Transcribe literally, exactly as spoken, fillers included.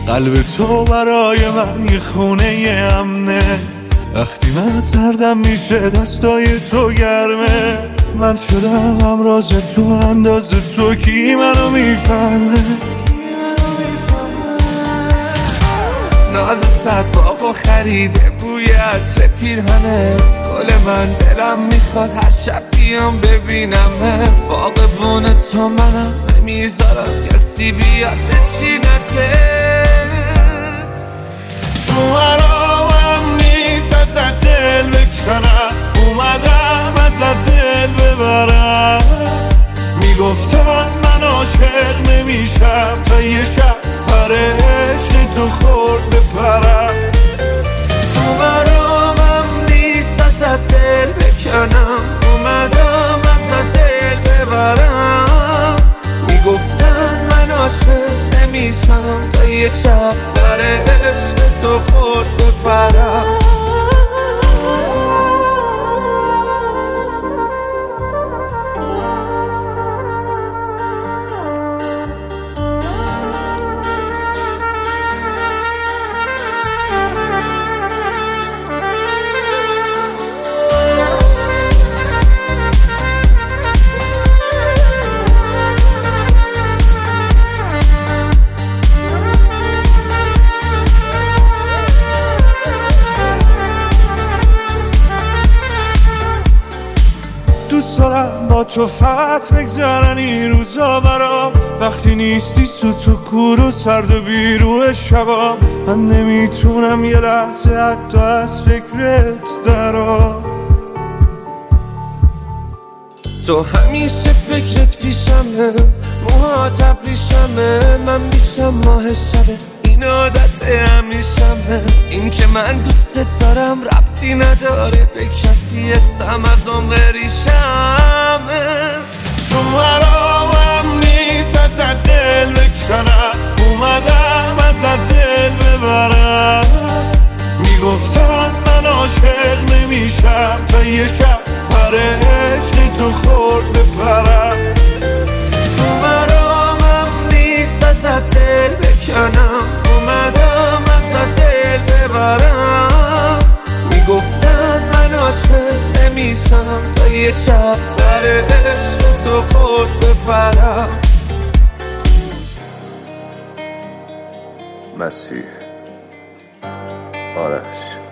قلب تو برای من یه خونه امنه، وقتی من سردم میشه دستای تو گرمه. من شدم همراز تو، اندازه تو کی منو میفهمه؟ ناز صد باغ و خریده بوی عطر پیرهنت، گل من دلم میخواد هر شب بیام ببینمت. باغبون تو منم نمیذارم کسی بیاد بچینتت. تو مرامم نیست ازت دل بکنم، اومدم ازت دل ببرم. میگفتم من عاشق نمیشم تا یه شب پر عشق تو خورد بپرم. تو مرامم نیست ازت دل بکنم، اومدم ازت دل ببرم. میگفتن من عاشق نمیشم تا یه شب پر عشق تو خورد بپرم. دوست دارم با تو فقط بگذرن این روزا برام، وقتی نیستی سوت و کور و سرد و بیروح شبا. من نمیتونم یه لحظه حتی از فکرت درام. تو همیشه فکرت پیشمه، موهات ابریشمه، من بیشم ماه شبه، این عادت همیشمه. این که من دوست دارم ربطی نداره به کسی، اسم از اون بریشمه. تو مرامم نیست ازت دل بکنم، اومدم ازت دل ببرم. میگفتم من عاشق نمیشم تا یه شب پر عشق تو خورد بپرم. تو مرامم نیست ازت دل بکنم، اومدم ازت دل ببرم. میگفتن من عاشق نمیشم تا یه شب پر عشق تو خورد بپرم. مسیح آرش